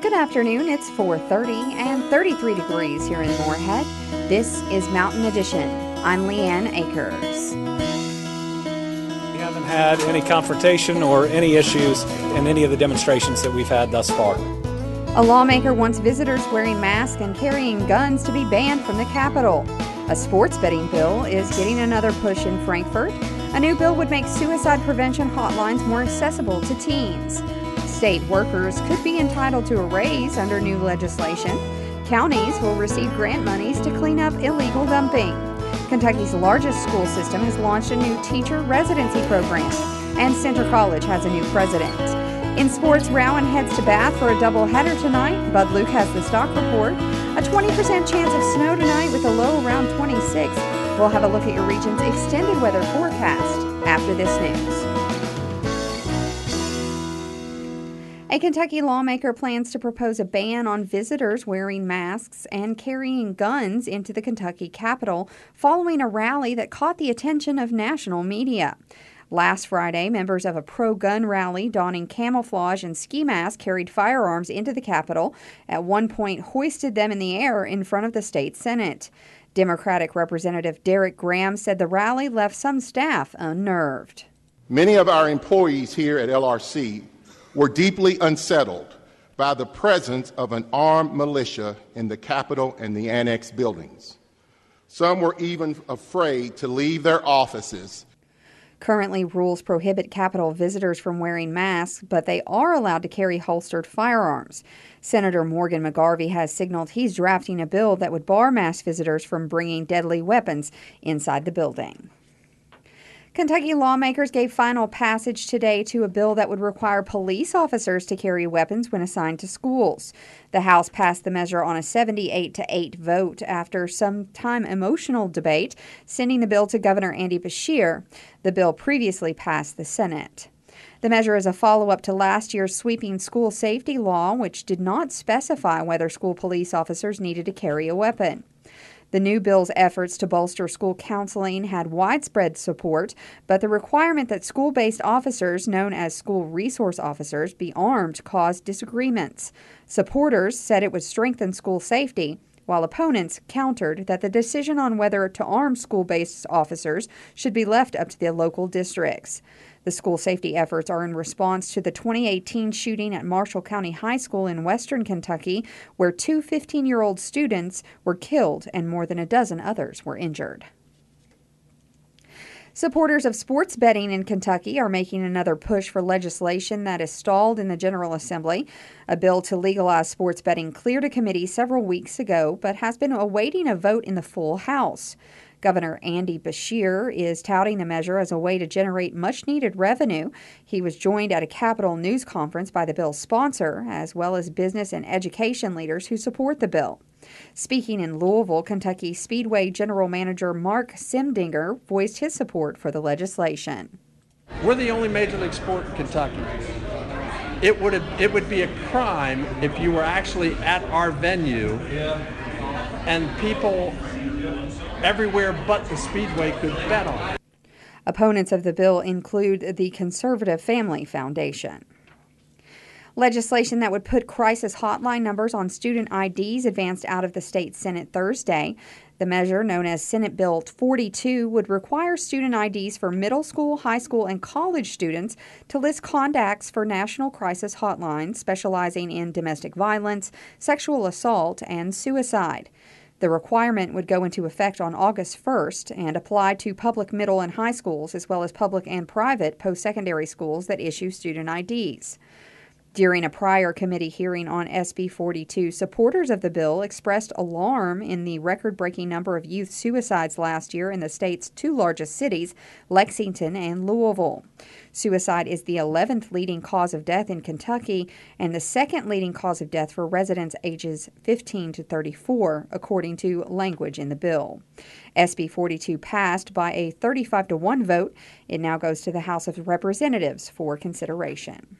Good afternoon. It's 4:30 and 33 degrees here in Moorhead. This is Mountain Edition. I'm Leanne Akers. We haven't had any confrontation or any issues in any of the demonstrations that we've had thus far. A lawmaker wants visitors wearing masks and carrying guns to be banned from the Capitol. A sports betting bill is getting another push in Frankfort. A new bill would make suicide prevention hotlines more accessible to teens. State workers could be entitled to a raise under new legislation. Counties will receive grant monies to clean up illegal dumping. Kentucky's largest school system has launched a new teacher residency program, and Centre College has a new president. In sports, Rowan heads to Bath for a doubleheader tonight. Bud Luke has the stock report. A 20% chance of snow tonight with a low around 26. We'll have a look at your region's extended weather forecast after this news. A Kentucky lawmaker plans to propose a ban on visitors wearing masks and carrying guns into the Kentucky Capitol following a rally that caught the attention of national media. Last Friday, members of a pro-gun rally donning camouflage and ski masks carried firearms into the Capitol, at one point hoisted them in the air in front of the state Senate. Democratic Representative Derek Graham said the rally left some staff unnerved. Many of our employees here at LRC were deeply unsettled by the presence of an armed militia in the Capitol and the annex buildings. Some were even afraid to leave their offices. Currently, rules prohibit Capitol visitors from wearing masks, but they are allowed to carry holstered firearms. Senator Morgan McGarvey has signaled he's drafting a bill that would bar masked visitors from bringing deadly weapons inside the building. Kentucky lawmakers gave final passage today to a bill that would require police officers to carry weapons when assigned to schools. The House passed the measure on a 78-8 vote after some time emotional debate, sending the bill to Governor Andy Beshear. The bill previously passed the Senate. The measure is a follow-up to last year's sweeping school safety law, which did not specify whether school police officers needed to carry a weapon. The new bill's efforts to bolster school counseling had widespread support, but the requirement that school-based officers, known as school resource officers, be armed caused disagreements. Supporters said it would strengthen school safety, while opponents countered that the decision on whether to arm school-based officers should be left up to the local districts. The school safety efforts are in response to the 2018 shooting at Marshall County High School in western Kentucky, where two 15-year-old students were killed and more than a dozen others were injured. Supporters of sports betting in Kentucky are making another push for legislation that is stalled in the General Assembly. A bill to legalize sports betting cleared a committee several weeks ago, but has been awaiting a vote in the full House. Governor Andy Beshear is touting the measure as a way to generate much-needed revenue. He was joined at a Capitol News conference by the bill's sponsor, as well as business and education leaders who support the bill. Speaking in Louisville, Kentucky Speedway General Manager Mark Simdinger voiced his support for the legislation. We're the only major league sport in Kentucky. It would be a crime if you were actually at our venue and people everywhere but the Speedway could bet on it. Opponents of the bill include the Conservative Family Foundation. Legislation that would put crisis hotline numbers on student IDs advanced out of the state Senate Thursday. The measure, known as Senate Bill 42, would require student IDs for middle school, high school, and college students to list contacts for national crisis hotlines specializing in domestic violence, sexual assault, and suicide. The requirement would go into effect on August 1st and apply to public middle and high schools as well as public and private post-secondary schools that issue student IDs. During a prior committee hearing on SB 42, supporters of the bill expressed alarm in the record-breaking number of youth suicides last year in the state's two largest cities, Lexington and Louisville. Suicide is the 11th leading cause of death in Kentucky and the second leading cause of death for residents ages 15 to 34, according to language in the bill. SB 42 passed by a 35-1 vote. It now goes to the House of Representatives for consideration.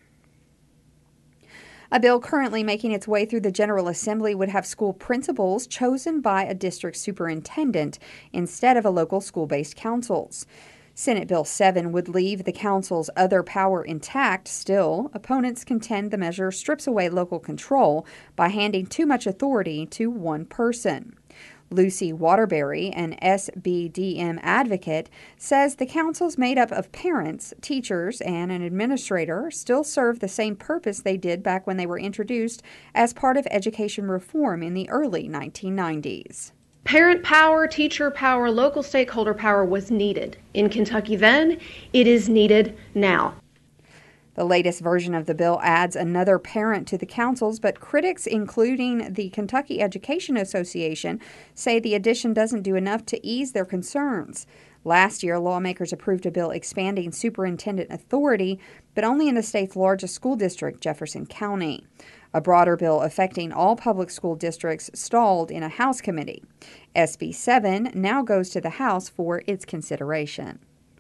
A bill currently making its way through the General Assembly would have school principals chosen by a district superintendent instead of a local school-based councils. Senate Bill 7 would leave the council's other power intact. Still, opponents contend the measure strips away local control by handing too much authority to one person. Lucy Waterbury, an SBDM advocate, says the councils made up of parents, teachers, and an administrator still serve the same purpose they did back when they were introduced as part of education reform in the early 1990s. Parent power, teacher power, local stakeholder power was needed in Kentucky then. It is needed now. The latest version of the bill adds another parent to the councils, but critics, including the Kentucky Education Association, say the addition doesn't do enough to ease their concerns. Last year, lawmakers approved a bill expanding superintendent authority, but only in the state's largest school district, Jefferson County. A broader bill affecting all public school districts stalled in a House committee. SB 7 now goes to the House for its consideration.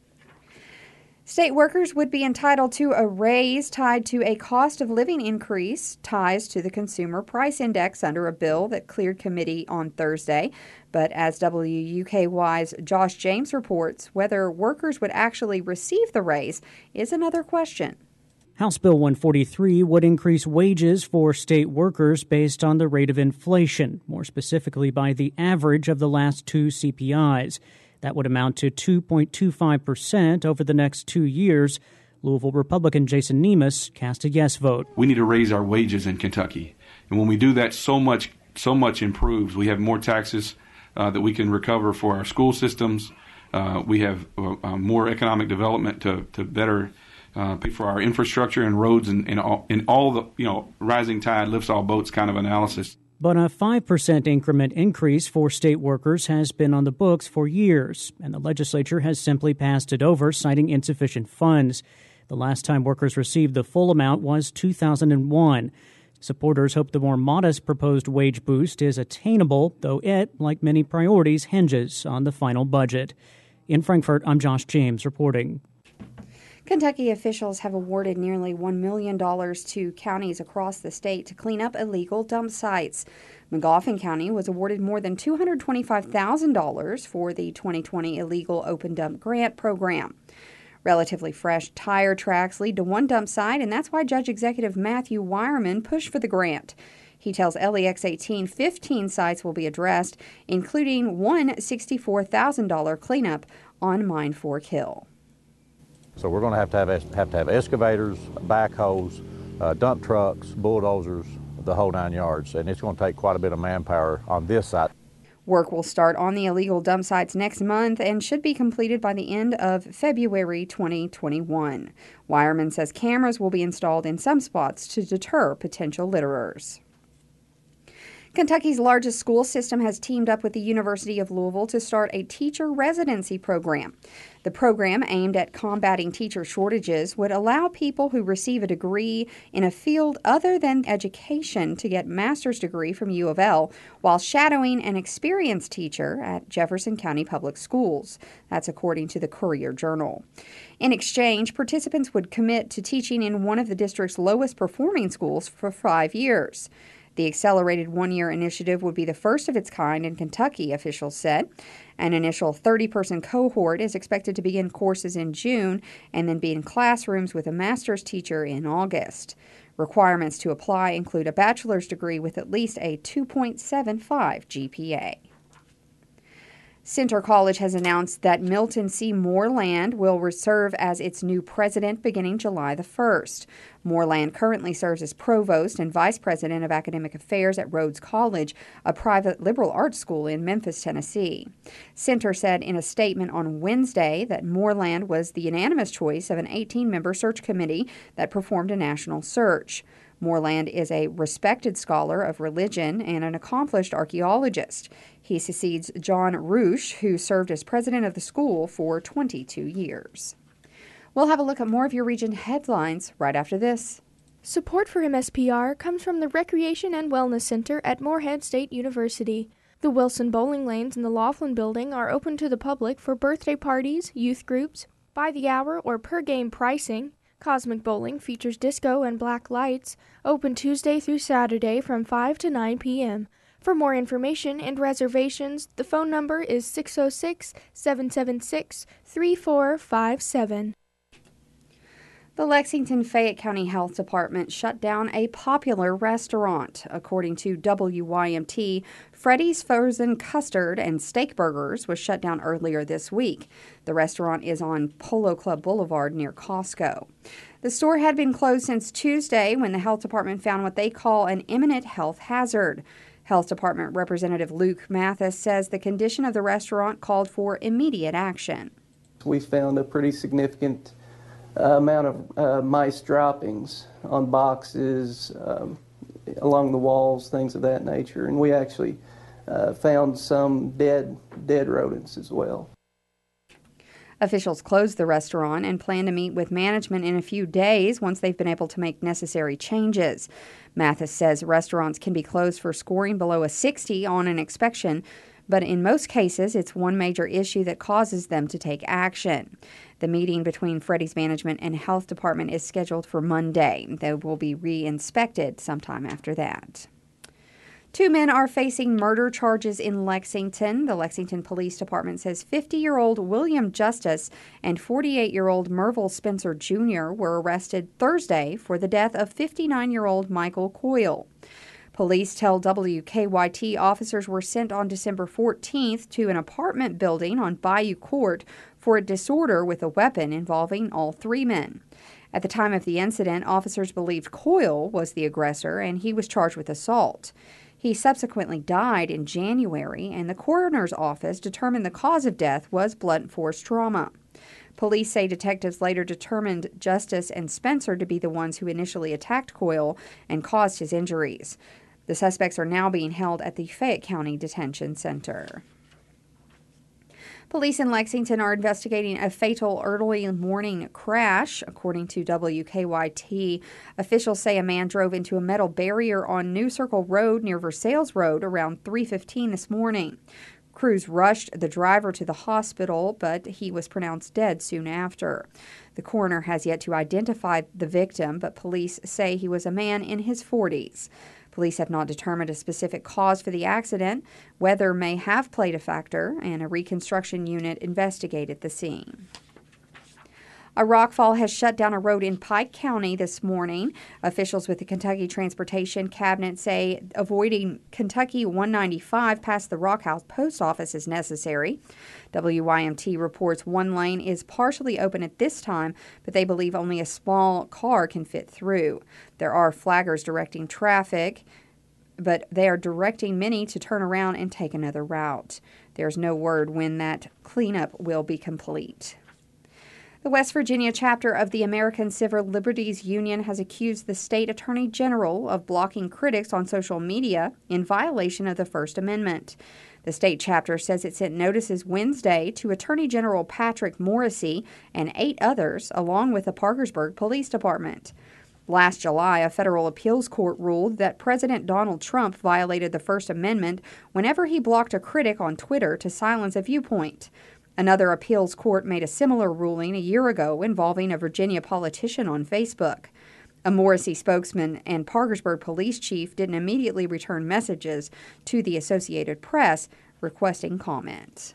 State workers would be entitled to a raise tied to a cost of living increase, ties to the Consumer Price Index under a bill that cleared committee on Thursday. But as WUKY's Josh James reports, whether workers would actually receive the raise is another question. House Bill 143 would increase wages for state workers based on the rate of inflation, more specifically by the average of the last two CPIs. That would amount to 2.25% over the next 2 years. Louisville Republican Jason Nemus cast a yes vote. We need to raise our wages in Kentucky. And when we do that, so much improves. We have more taxes that we can recover for our school systems. We have more economic development to better pay for our infrastructure and roads and all the, rising tide lifts all boats kind of analysis. But a 5% increment increase for state workers has been on the books for years, and the legislature has simply passed it over, citing insufficient funds. The last time workers received the full amount was 2001. Supporters hope the more modest proposed wage boost is attainable, though it, like many priorities, hinges on the final budget. In Frankfort, I'm Josh James reporting. Kentucky officials have awarded nearly $1 million to counties across the state to clean up illegal dump sites. Magoffin County was awarded more than $225,000 for the 2020 Illegal Open Dump Grant Program. Relatively fresh tire tracks lead to one dump site, and that's why Judge Executive Matthew Wireman pushed for the grant. He tells LEX 18 15 sites will be addressed, including one $64,000 cleanup on Mine Fork Hill. So we're going to have excavators, backhoes, dump trucks, bulldozers, the whole 9 yards, and it's going to take quite a bit of manpower on this site. Work will start on the illegal dump sites next month and should be completed by the end of February 2021. Wireman says cameras will be installed in some spots to deter potential litterers. Kentucky's largest school system has teamed up with the University of Louisville to start a teacher residency program. The program, aimed at combating teacher shortages, would allow people who receive a degree in a field other than education to get master's degree from U of L while shadowing an experienced teacher at Jefferson County Public Schools. That's according to the Courier-Journal. In exchange, participants would commit to teaching in one of the district's lowest performing schools for 5 years. The accelerated one-year initiative would be the first of its kind in Kentucky, officials said. An initial 30-person cohort is expected to begin courses in June and then be in classrooms with a master's teacher in August. Requirements to apply include a bachelor's degree with at least a 2.75 GPA. Centre College has announced that Milton C. Moreland will serve as its new president beginning July the 1st. Moreland currently serves as provost and vice president of academic affairs at Rhodes College, a private liberal arts school in Memphis, Tennessee. Centre said in a statement on Wednesday that Moreland was the unanimous choice of an 18-member search committee that performed a national search. Moreland is a respected scholar of religion and an accomplished archaeologist. He succeeds John Roosh, who served as president of the school for 22 years. We'll have a look at more of your region headlines right after this. Support for MSPR comes from the Recreation and Wellness Center at Morehead State University. The Wilson bowling lanes in the Laughlin building are open to the public for birthday parties, youth groups, by the hour or per game pricing. Cosmic Bowling features disco and black lights, open Tuesday through Saturday from 5 to 9 p.m. For more information and reservations, the phone number is 606-776-3457. The Lexington-Fayette County Health Department shut down a popular restaurant. According to WYMT, Freddy's Frozen Custard and Steak Burgers was shut down earlier this week. The restaurant is on Polo Club Boulevard near Costco. The store had been closed since Tuesday when the health department found what they call an imminent health hazard. Health Department Representative Luke Mathis says the condition of the restaurant called for immediate action. We found a pretty significant amount of mice droppings on boxes, along the walls, things of that nature. And we actually found some dead rodents as well. Officials closed the restaurant and plan to meet with management in a few days once they've been able to make necessary changes. Mathis says restaurants can be closed for scoring below a 60 on an inspection, but in most cases, it's one major issue that causes them to take action. The meeting between Freddy's management and health department is scheduled for Monday. They will be re-inspected sometime after that. 2 men are facing murder charges in Lexington. The Lexington Police Department says 50-year-old William Justice and 48-year-old Merville Spencer Jr. were arrested Thursday for the death of 59-year-old Michael Coyle. Police tell WKYT officers were sent on December 14th to an apartment building on Bayou Court for a disorder with a weapon involving all 3 men. At the time of the incident, officers believed Coyle was the aggressor and he was charged with assault. He subsequently died in January, and the coroner's office determined the cause of death was blunt force trauma. Police say detectives later determined Justice and Spencer to be the ones who initially attacked Coyle and caused his injuries. The suspects are now being held at the Fayette County Detention Center. Police in Lexington are investigating a fatal early morning crash. According to WKYT, officials say a man drove into a metal barrier on New Circle Road near Versailles Road around 3:15 this morning. Crews rushed the driver to the hospital, but he was pronounced dead soon after. The coroner has yet to identify the victim, but police say he was a man in his 40s. Police have not determined a specific cause for the accident. Weather may have played a factor, and a reconstruction unit investigated the scene. A rockfall has shut down a road in Pike County this morning. Officials with the Kentucky Transportation Cabinet say avoiding Kentucky 195 past the Rockhouse Post Office is necessary. WYMT reports one lane is partially open at this time, but they believe only a small car can fit through. There are flaggers directing traffic, but they are directing many to turn around and take another route. There's no word when that cleanup will be complete. The West Virginia chapter of the American Civil Liberties Union has accused the state attorney general of blocking critics on social media in violation of the First Amendment. The state chapter says it sent notices Wednesday to Attorney General Patrick Morrisey and 8 others, along with the Parkersburg Police Department. Last July, a federal appeals court ruled that President Donald Trump violated the First Amendment whenever he blocked a critic on Twitter to silence a viewpoint. Another appeals court made a similar ruling a year ago involving a Virginia politician on Facebook. A Morrisey spokesman and Parkersburg police chief didn't immediately return messages to the Associated Press requesting comments.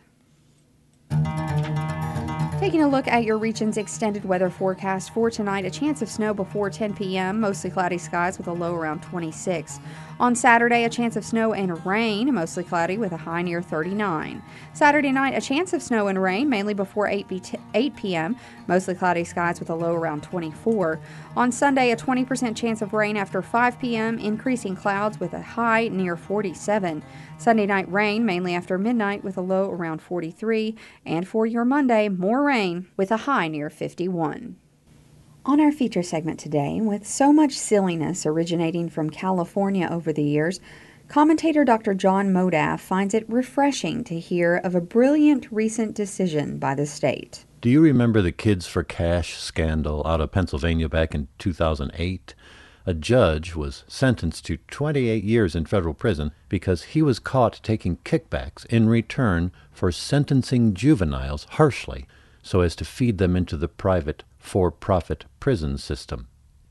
Taking a look at your region's extended weather forecast for tonight, a chance of snow before 10 p.m., mostly cloudy skies with a low around 26. On Saturday, a chance of snow and rain, mostly cloudy with a high near 39. Saturday night, a chance of snow and rain, mainly before 8 p.m., mostly cloudy skies with a low around 24. On Sunday, a 20% chance of rain after 5 p.m., increasing clouds with a high near 47. Sunday night rain, mainly after midnight with a low around 43. And for your Monday, more rain with a high near 51. On our feature segment today, with so much silliness originating from California over the years, commentator Dr. John Modaff finds it refreshing to hear of a brilliant recent decision by the state. Do you remember the Kids for Cash scandal out of Pennsylvania back in 2008? A judge was sentenced to 28 years in federal prison because he was caught taking kickbacks in return for sentencing juveniles harshly so as to feed them into the private for-profit prison system.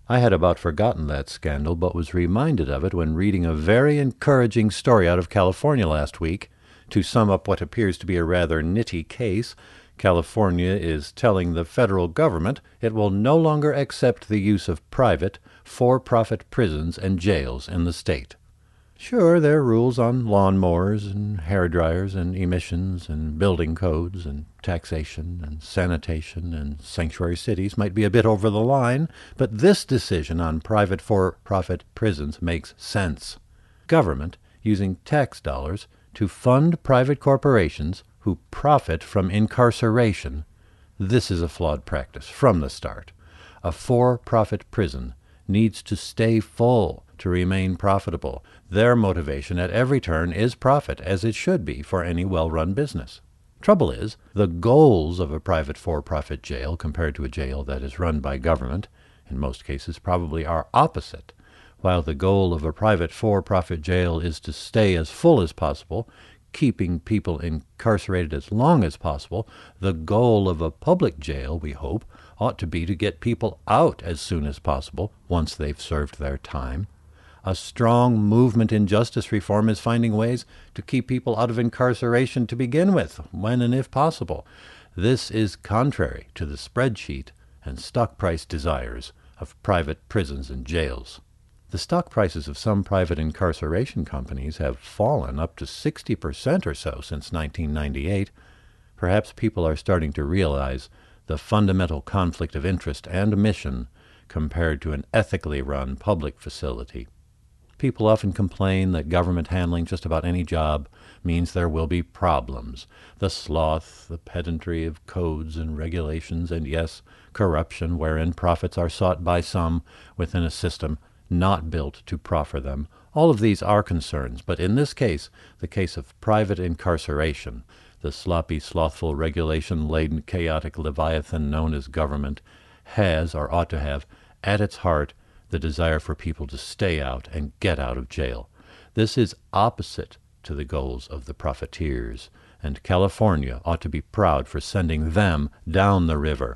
I had about forgotten that scandal, but was reminded of it when reading a very encouraging story out of California last week. To sum up what appears to be a rather nitty case, California is telling the federal government it will no longer accept the use of private, for-profit prisons and jails in the state. Sure, their rules on lawnmowers and hairdryers and emissions and building codes and taxation and sanitation and sanctuary cities might be a bit over the line, but this decision on private for-profit prisons makes sense. Government using tax dollars to fund private corporations who profit from incarceration. This is a flawed practice from the start. A for-profit prison needs to stay full to remain profitable. Their motivation at every turn is profit, as it should be for any well-run business. Trouble is, the goals of a private for-profit jail compared to a jail that is run by government, in most cases, probably are opposite. While the goal of a private for-profit jail is to stay as full as possible, keeping people incarcerated as long as possible, the goal of a public jail, we hope, ought to be to get people out as soon as possible once they've served their time. A strong movement in justice reform is finding ways to keep people out of incarceration to begin with, when and if possible. This is contrary to the spreadsheet and stock price desires of private prisons and jails. The stock prices of some private incarceration companies have fallen up to 60% or so since 1998. Perhaps people are starting to realize the fundamental conflict of interest and mission compared to an ethically run public facility. People often complain that government handling just about any job means there will be problems. The sloth, the pedantry of codes and regulations, and yes, corruption wherein profits are sought by some within a system not built to proffer them. All of these are concerns, but in this case, the case of private incarceration, the sloppy, slothful, regulation-laden, chaotic leviathan known as government has, or ought to have, at its heart, the desire for people to stay out and get out of jail. This is opposite to the goals of the profiteers, and California ought to be proud for sending them down the river.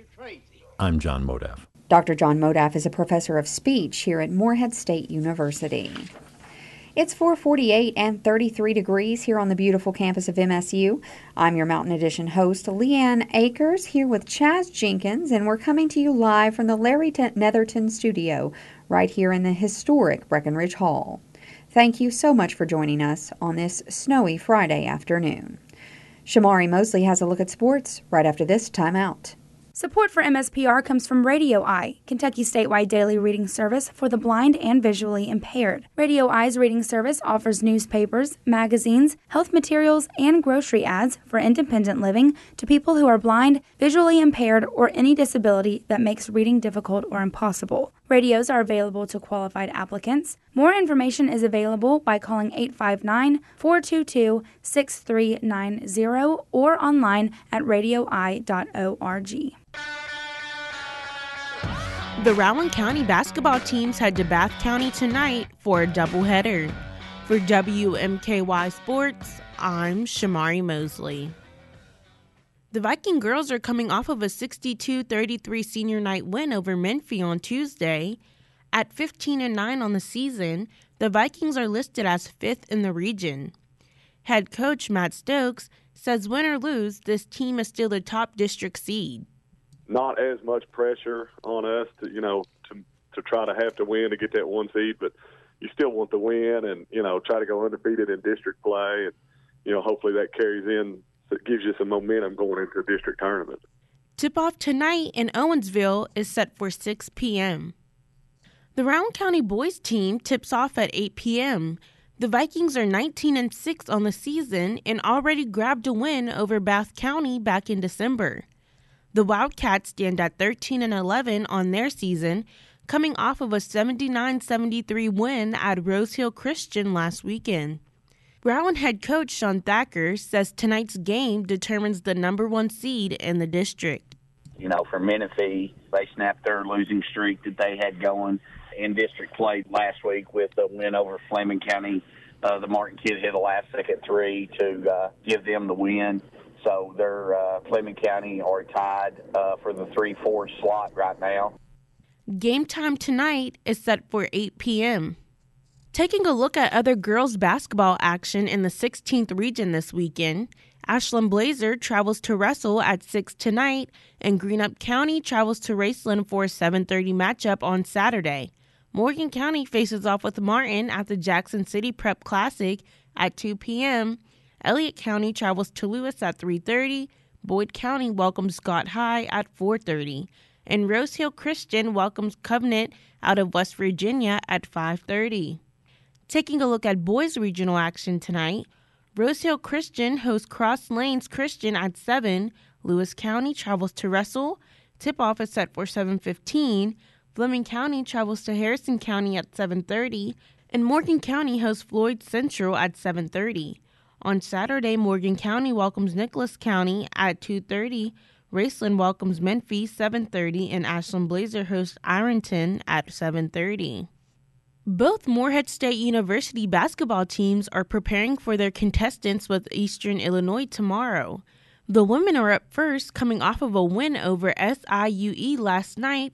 I'm John Modaff. Dr. John Modaff is a professor of speech here at Morehead State University. It's 4:48 and 33 degrees here on the beautiful campus of MSU. I'm your Mountain Edition host, Leanne Akers, here with Chaz Jenkins, and we're coming to you live from the Larry Netherton studio right here in the historic Breckenridge Hall. Thank you so much for joining us on this snowy Friday afternoon. Shamari Mosley has a look at sports right after this timeout. Support for MSPR comes from Radio Eye, Kentucky's statewide daily reading service for the blind and visually impaired. Radio Eye's reading service offers newspapers, magazines, health materials, and grocery ads for independent living to people who are blind, visually impaired, or any disability that makes reading difficult or impossible. Radios are available to qualified applicants. More information is available by calling 859-422-6390 or online at radioeye.org. The Rowan County basketball teams head to Bath County tonight for a doubleheader. For WMKY Sports, I'm Shamari Mosley. The Viking girls are coming off of a 62-33 senior night win over Menifee on Tuesday. At 15-9 on the season, the Vikings are listed as 5th in the region. Head coach Matt Stokes says win or lose, this team is still the top district seed. Not as much pressure on us to try to have to win to get that one seed, but you still want the win and, try to go undefeated in district play. And, hopefully that carries in, so it gives you some momentum going into the district tournament. Tip-off tonight in Owensville is set for 6 p.m. The Rowan County boys team tips off at 8 p.m. The Vikings are 19-6 on the season and already grabbed a win over Bath County back in December. The Wildcats stand at 13-11 on their season, coming off of a 79-73 win at Rose Hill Christian last weekend. Rowan head coach Sean Thacker says tonight's game determines the number one seed in the district. For Menifee, they snapped their losing streak that they had going in district play last week with a win over Fleming County. The Martin kid hit a last-second three to give them the win. So they're Fleming County are tied for the 3-4 slot right now. Game time tonight is set for 8 p.m. Taking a look at other girls basketball action in the 16th region this weekend, Ashland Blazer travels to Russell at 6 tonight, and Greenup County travels to Raceland for a 7:30 matchup on Saturday. Morgan County faces off with Martin at the Jackson City Prep Classic at 2 p.m. Elliott County travels to Lewis at 3:30. Boyd County welcomes Scott High at 4:30. And Rose Hill Christian welcomes Covenant out of West Virginia at 5:30. Taking a look at boys regional action tonight, Rose Hill Christian hosts Cross Lanes Christian at 7. Lewis County travels to Russell. Tip-off is set for 7:15. Fleming County travels to Harrison County at 7:30. And Morgan County hosts Floyd Central at 7:30. On Saturday, Morgan County welcomes Nicholas County at 2:30. Raceland welcomes Memphis 7:30. And Ashland Blazer hosts Ironton at 7:30. Both Morehead State University basketball teams are preparing for their contestants with Eastern Illinois tomorrow. The women are up first, coming off of a win over SIUE last night,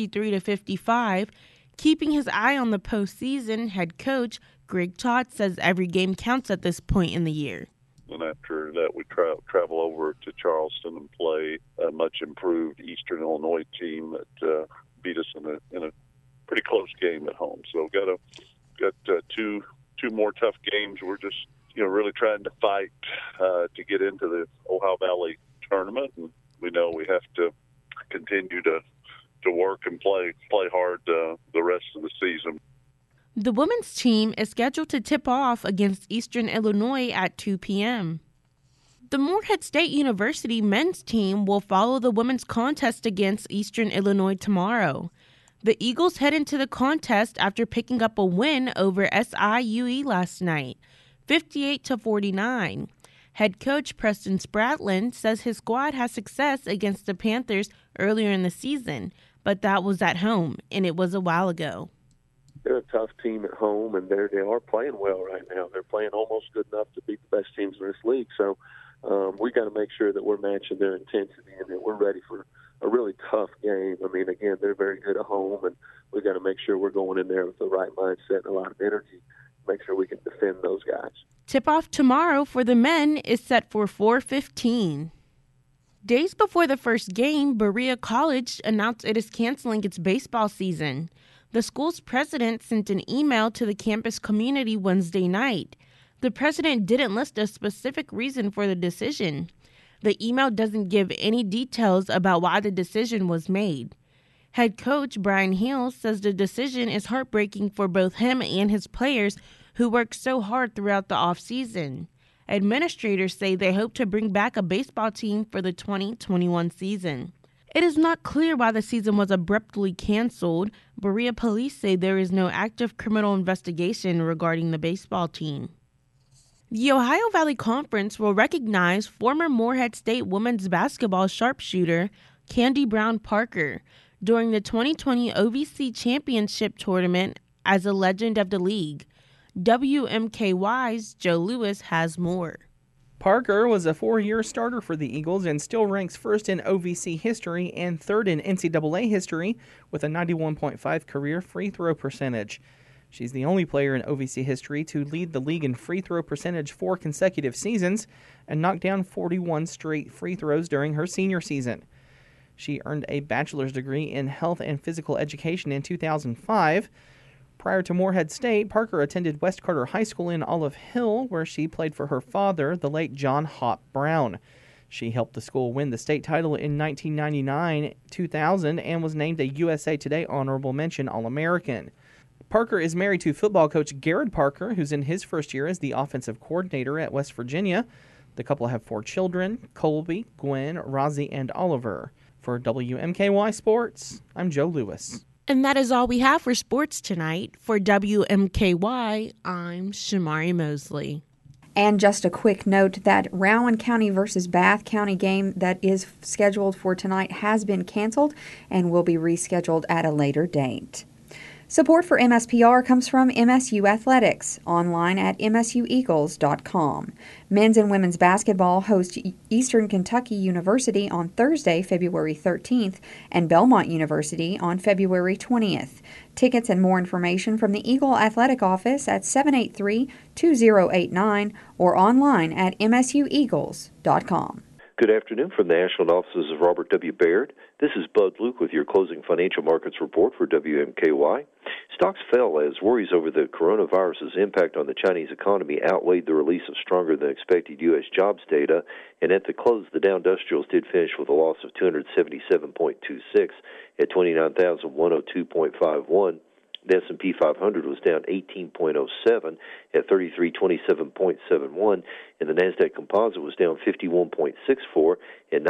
63-55. Keeping his eye on the postseason, head coach Greg Todd says every game counts at this point in the year. And after that, we travel over to Charleston and play a much improved Eastern Illinois team that beat us in a pretty close game at home. So got two more tough games. We're just really trying to fight to get into the Ohio Valley tournament, and we know we have to continue to work and play hard the rest of the season. The women's team is scheduled to tip off against Eastern Illinois at 2 p.m. The Morehead State University men's team will follow the women's contest against Eastern Illinois tomorrow. The Eagles head into the contest after picking up a win over SIUE last night, 58-49. Head coach Preston Spratland says his squad had success against the Panthers earlier in the season, but that was at home, and it was a while ago. They're a tough team at home, and they are playing well right now. They're playing almost good enough to beat the best teams in this league. So we got to make sure that we're matching their intensity and that we're ready for a really tough game. I mean, again, they're very good at home, and we got to make sure we're going in there with the right mindset and a lot of energy, make sure we can defend those guys. Tip-off tomorrow for the men is set for 4:15. Days before the first game, Berea College announced it is canceling its baseball season. The school's president sent an email to the campus community Wednesday night. The president didn't list a specific reason for the decision. The email doesn't give any details about why the decision was made. Head coach Brian Hill says the decision is heartbreaking for both him and his players who worked so hard throughout the offseason. Administrators say they hope to bring back a baseball team for the 2021 season. It is not clear why the season was abruptly canceled. Berea police say there is no active criminal investigation regarding the baseball team. The Ohio Valley Conference will recognize former Morehead State women's basketball sharpshooter Candy Brown Parker during the 2020 OVC Championship Tournament as a legend of the league. WMKY's Joe Lewis has more. Parker was a 4-year starter for the Eagles and still ranks first in OVC history and third in NCAA history with a 91.5 career free throw percentage. She's the only player in OVC history to lead the league in free throw percentage 4 consecutive seasons and knock down 41 straight free throws during her senior season. She earned a bachelor's degree in health and physical education in 2005. Prior to Morehead State, Parker attended West Carter High School in Olive Hill, where she played for her father, the late John Hop Brown. She helped the school win the state title in 1999-2000 and was named a USA Today Honorable Mention All-American. Parker is married to football coach Garrett Parker, who's in his first year as the offensive coordinator at West Virginia. The couple have 4 children, Colby, Gwen, Rozzy, and Oliver. For WMKY Sports, I'm Joe Lewis. And that is all we have for sports tonight. For WMKY, I'm Shamari Mosley. And just a quick note that Rowan County versus Bath County game that is scheduled for tonight has been canceled and will be rescheduled at a later date. Support for MSPR comes from MSU Athletics, online at msueagles.com. Men's and women's basketball host Eastern Kentucky University on Thursday, February 13th, and Belmont University on February 20th. Tickets and more information from the Eagle Athletic Office at 783-2089 or online at msueagles.com. Good afternoon from the Ashland offices of Robert W. Baird. This is Bud Luke with your closing financial markets report for WMKY. Stocks fell as worries over the coronavirus's impact on the Chinese economy outweighed the release of stronger than expected U.S. jobs data, and at the close, the Dow Industrials did finish with a loss of 277.26 at 29,102.51. The S&P 500 was down 18.07 at 3327.71, and the Nasdaq Composite was down 51.64 at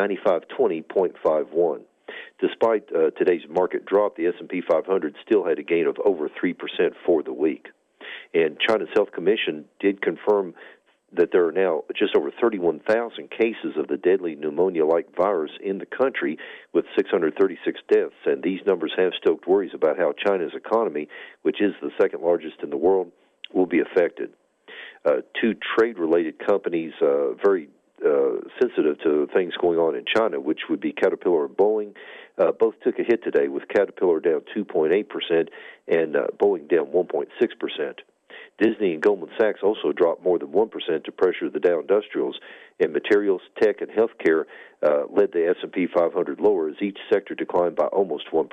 9520.51. Despite today's market drop, the S&P 500 still had a gain of over 3% for the week. And China's Health Commission did confirm that there are now just over 31,000 cases of the deadly pneumonia-like virus in the country, with 636 deaths, and these numbers have stoked worries about how China's economy, which is the second largest in the world, will be affected. Two trade-related companies very sensitive to things going on in China, which would be Caterpillar and Boeing, both took a hit today, with Caterpillar down 2.8% and Boeing down 1.6%. Disney and Goldman Sachs also dropped more than 1% to pressure the Dow Industrials, and materials, tech, and healthcare led the S&P 500 lower as each sector declined by almost 1%.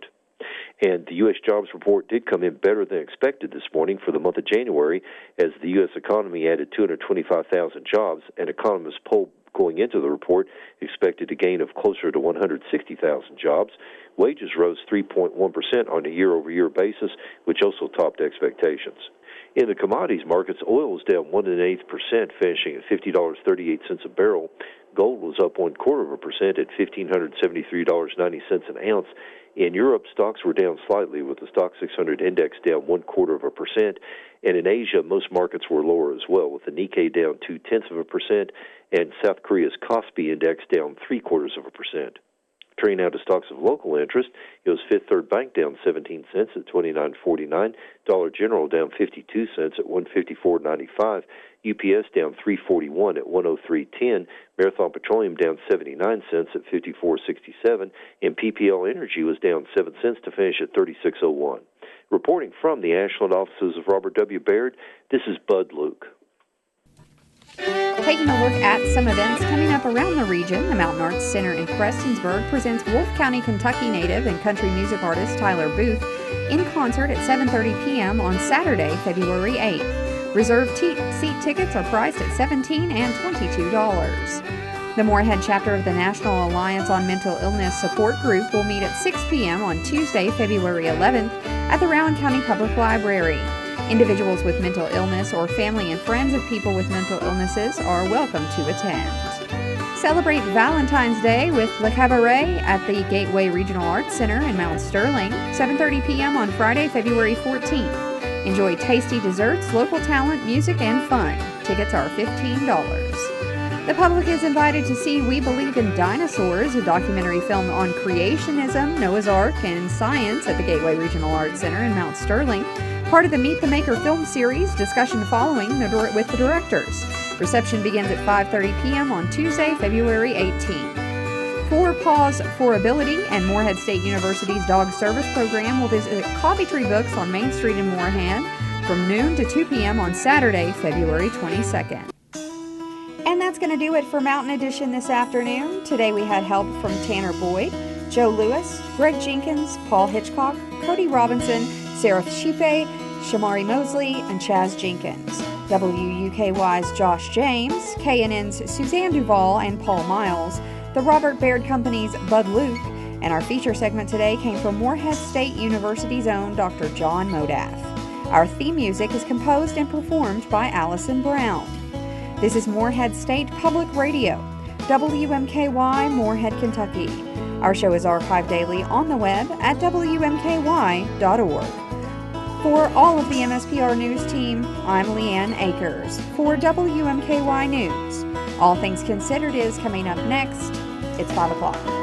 And the U.S. jobs report did come in better than expected this morning for the month of January, as the U.S. economy added 225,000 jobs, and economists polled going into the report expected a gain of closer to 160,000 jobs. Wages rose 3.1% on a year-over-year basis, which also topped expectations. In the commodities markets, oil was down 1.8%, finishing at $50.38 a barrel. Gold was up 0.25% at $1,573.90 an ounce. In Europe, stocks were down slightly, with the Stock 600 index down 0.25%. And in Asia, most markets were lower as well, with the Nikkei down 0.2% and South Korea's Kospi index down 0.75%. Turning now to stocks of local interest, it was Fifth Third Bank down 17 cents at $29.49. Dollar General down 52 cents at $154.95. UPS down $3.41 at $103.10. Marathon Petroleum down 79 cents at $54.67. And PPL Energy was down 7 cents to finish at $36.01. Reporting from the Ashland offices of Robert W. Baird, this is Bud Luke. Taking a look at some events coming up around the region, the Mountain Arts Center in Prestonsburg presents Wolfe County, Kentucky native and country music artist Tyler Booth in concert at 7:30 p.m. on Saturday, February 8th. Reserved seat tickets are priced at $17 and $22. The Moorhead chapter of the National Alliance on Mental Illness Support Group will meet at 6 p.m. on Tuesday, February 11th at the Rowan County Public Library. Individuals with mental illness or family and friends of people with mental illnesses are welcome to attend. Celebrate Valentine's Day with Le Cabaret at the Gateway Regional Arts Center in Mount Sterling, 7:30 p.m. on Friday, February 14th. Enjoy tasty desserts, local talent, music, and fun. Tickets are $15. The public is invited to see We Believe in Dinosaurs, a documentary film on creationism, Noah's Ark, and science at the Gateway Regional Arts Center in Mount Sterling. Part of the Meet the Maker film series, discussion following with the directors. Reception begins at 5:30 p.m. on Tuesday, February 18th. For Paws for Ability and Moorhead State University's Dog Service Program will visit Coffee Tree Books on Main Street in Moorhead from noon to 2 p.m. on Saturday, February 22nd. And that's going to do it for Mountain Edition this afternoon. Today we had help from Tanner Boyd, Joe Lewis, Greg Jenkins, Paul Hitchcock, Cody Robinson, Seraph Shipe, Shamari Mosley, and Chaz Jenkins. WUKY's Josh James, KNN's Suzanne Duvall and Paul Miles, the Robert Baird Company's Bud Luke, and our feature segment today came from Moorhead State University's own Dr. John Modaff. Our theme music is composed and performed by Allison Brown. This is Moorhead State Public Radio, WMKY, Moorhead, Kentucky. Our show is archived daily on the web at WMKY.org. For all of the MSPR News team, I'm Leanne Akers for WMKY News. All Things Considered is coming up next. It's 5 o'clock.